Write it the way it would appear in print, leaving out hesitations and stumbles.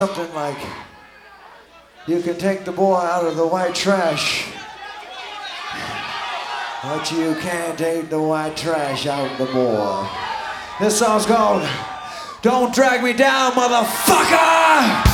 Something like, you can take the boy out of the white trash, but you can't take the white trash out of the boy. This song's called Don't Drag Me Down, Motherfucker!